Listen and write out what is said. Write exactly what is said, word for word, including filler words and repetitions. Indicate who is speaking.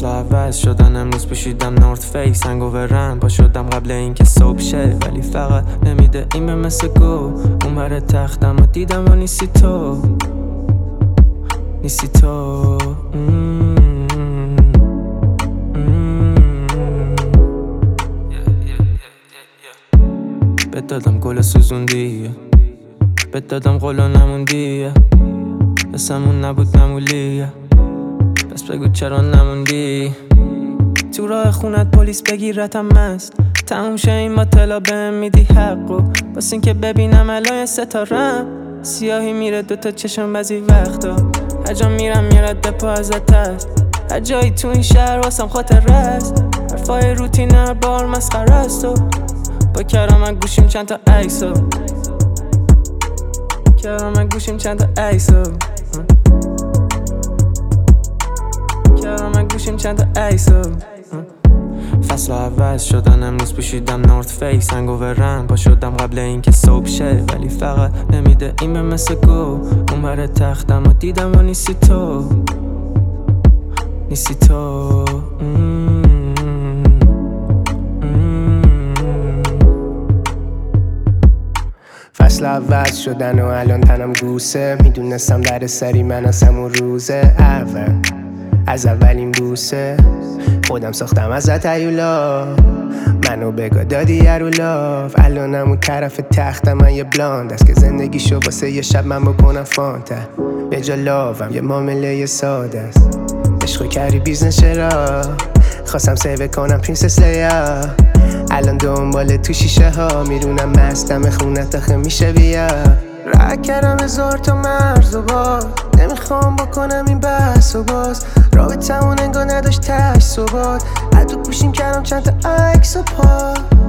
Speaker 1: فصل عوض شدن امروز پوشیدم نورت فیس هنگوورم پا شدم قبل اینکه صبح شه ولی فقط نمیده این به مثل گو اون بر تختم و دیدم و نیستی تو نیستی تو بهت دادم گل سوزوندی بهت دادم قولو نموندی اسمون نبود نمولی پس بگو چرا نموندی تو راه خونت پلیس بگیرتم مست تموم شه این با طلا بهم میدی حقو بس این که ببینم الان ستارم سیاهی میره دوتا چشم بعضی وقتا هر جا میرم میرد دپا ازت هست هر جایی تو این شهر واسم خاطر است حرفای روتین هر بار مسخره است و با کرامت گوشیم چند تا عکسو کرامت گوشیم چند تا عکسو کرامت گوشیم چند تا عکسو فصل عوض شدن امروز پوشیدم نورت فیس هنگوورم پا شدم قبل اینکه صبح شه ولی فقط نمیده این به مثل گو اون بر تختم و دیدم و نیستی تو نیستی تو
Speaker 2: فصل عوض شدن و الان تنم گوسه میدونستم در سری من از همون روزه اول از اولین بوسه خودم ساختم ازت هیولا منو بگا دادی ارولاف الانم اون طرف تختم من یه بلاند است که زندگی شو واسه یه شب من بکنم فانتا به جا لاوم یه معامله ساده است عشقو کردی بیزنس چرا خواستم سیو کنم پرنسس لیا الان دنبال تو شیشه ها میرونم مستم خونت آخه میشه بیا رک کردم هزار تا مرز و باز نمیخوام بکنم این بحث و باز رابطمون انگار نداشت تش ثبات حتی گوشیم کردم چند تا عکس و پا